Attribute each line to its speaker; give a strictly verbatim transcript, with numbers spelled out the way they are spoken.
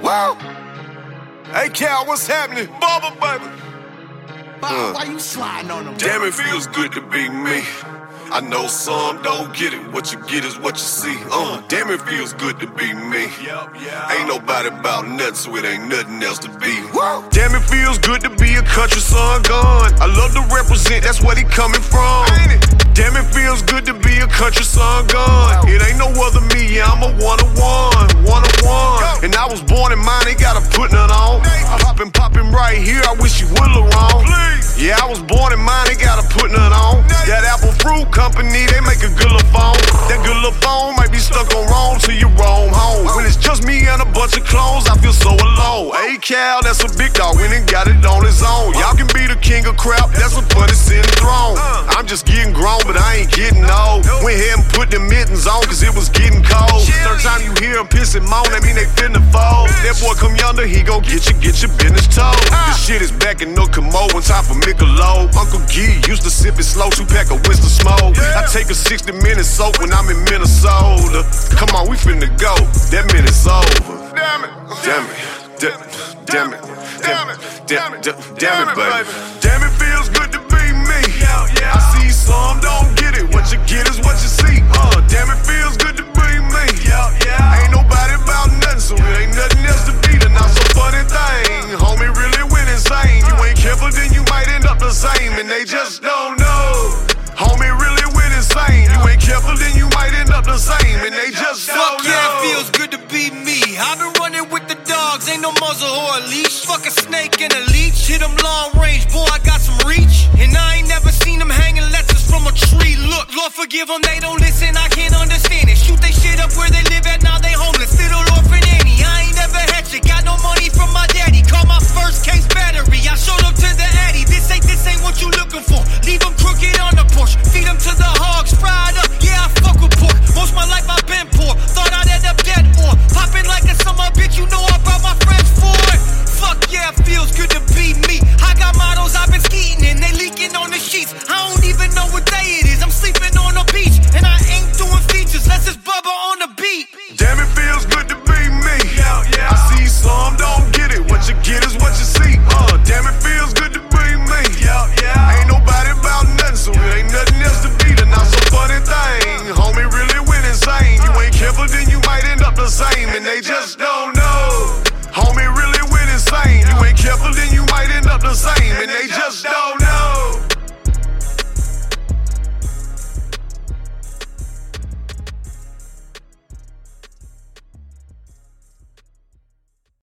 Speaker 1: Woo! Hey, Cal, what's happening? Bubba, baby.
Speaker 2: Bob, uh, why you sliding on them?
Speaker 1: Damn, it feels good to be me. I know some don't get it. What you get is what you see. Uh, damn, it feels good to be me. Ain't nobody about nothing, so it ain't nothing else to be. Woo! Damn, it feels good to be a country son gone. I love to represent, that's where he coming from. Damn, it feels good to be a country son gone. It ain't no other me, yeah, I'm a one-on-one, one-on-one. And I was born in mine, ain't gotta put none on. I hoppin' poppin' right here, I wish you would look wrong. Yeah, I was born in mine, ain't gotta put none on. That apple fruit company, they make a good little phone. That good little phone might be stuck on wrong till you roam home. When it's just me and a bunch of clones, I feel so alone. Hey, Cal, that's a big dog, went and got it on his own. Y'all can be the king of crap, that's a funny sitting throne. I'm just getting grown, but I ain't getting old. Went ahead and put the mittens on, cause it was getting cold. Third time you hear him piss and moan, that mean they finna fold. That boy come yonder, he gon' get you, get your business told. This shit is back in no commode, one time for Michelob. Uncle G used to sip it slow, two pack of Winston Smoke. I take a sixty minute soak when I'm in Minnesota. Come on, we finna go, that minute's over. Damn it, damn it, damn it, damn it, damn it, damn it, damn it, baby. Damn, it feels good to be me. I see some don't get it, what you get is what you see. Uh, damn, it feels good to be me. Ain't nobody about nothing, so there ain't nothing else to be. The not so funny thing, homie really went insane. You ain't careful, then you might end up the same, and they just don't know. Homie really went insane. You ain't careful, then you might end up the same, and they just don't know.
Speaker 3: Fuck yeah, it feels good to be me. I've been running with the dogs, ain't no muzzle or a leash. Fuck a snake and a leech, hit them long range, boy, I got some reach. And I ain't never seen them hanging letters from a tree. Look, Lord forgive them, they don't listen, I can't understand it. Shoot they shit up where they live at, now they homeless. Little orphan Annie, I ain't never had shit. Got no money from my daddy, call my first case battery. I showed up to the Addy, this ain't, this ain't what you looking for. Leave them crooked on the porch, feed them to the hogs, fried